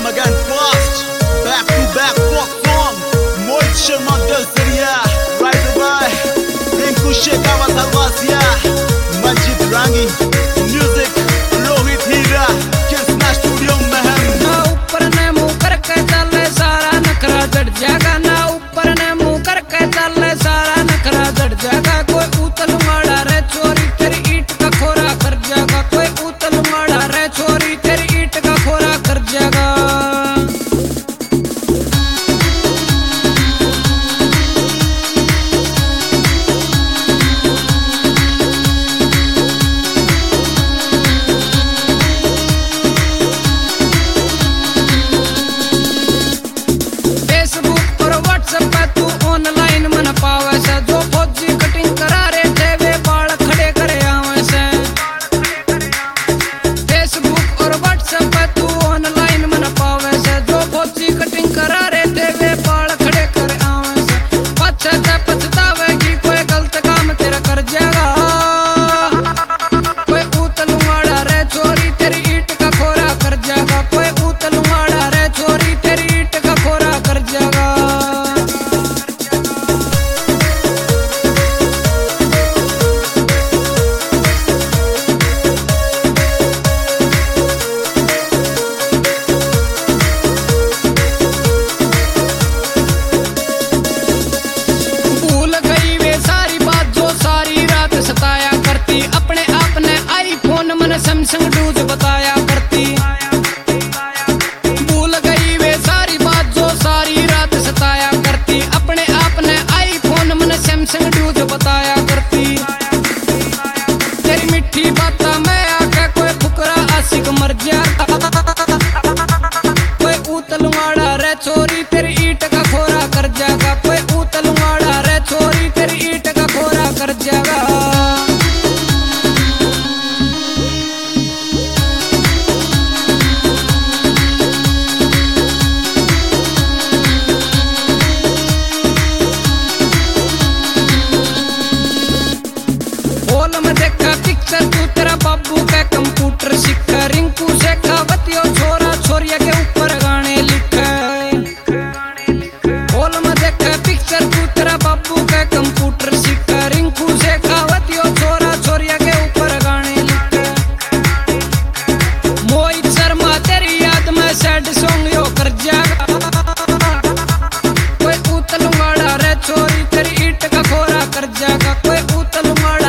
come again fast. Back to back folk song. Mohit Sharma Dalsaria. Right away. Rinku Shekhawat Halwasia. Manjit Rangi. Music. Rohit Hira. Kirsna Studio Mehem. ना ऊपर ने मुंह करके चले सारा नखरा जड़ जाएगा। ना ऊपर ने मुंह करके चले सारा नखरा जड़ जाएगा। कोई उतल माड़ा रे चोरी तेरी ईट का खोरा कर जाएगा। कोई उतल माड़ा रे चोरी तेरी ईट का खोरा कर जाएगा। ऑनलाइन मन पावे से जो फौजी कटिंग करा रे थे वे बाल खड़े करे आवे से। फेसबुक और व्हाट्सएप पे तू ऑनलाइन मन पावे से जो फौजी कटिंग करा रे थे वे बाल खड़े करे आवे से। पछता पछतावेगी कोई गलत काम तेरा कर जाएगा। कोई उतल माड़ा रे चोरी तेरी ईट का खोरा कर जाएगा। कोई उतल माड़ा रे चोरी तेरी ईट का खोरा कर जाएगा। सैमसंग डूज बताया करती। भूल गई वे सारी बात जो सारी रात सताया करती। अपने आप ने आईफोन मन सैमसंग डूज बताया करती। तेरी मिठी बात में आके कोई फुकरा आशिक मर गया। कोई उतल माड़ा रे चोरी तेरी ईट का खोरा कर जाएगा। कोई उतल माड़ा रे चोरी तेरी ईट का खोरा कर जाएगा। पिक्चर तू तेरा बाबू का कंप्यूटर सीखा। रिंकू शेखावत यो छोरा छोरिया के ऊपर गाने लिखा। हॉल में देखा पिक्चर तू तेरा बाबू का कंप्यूटर सीखा। रिंकू शेखावत यो छोरा छोरिया के ऊपर गाने लिखा। मोहित शर्मा तेरी याद में सैड सॉन्ग यो कर जाएगा। कोई उतल माड़ा रे चोरी तेरी ईट का खोरा कर जाएगा। कोई उतल माड़ा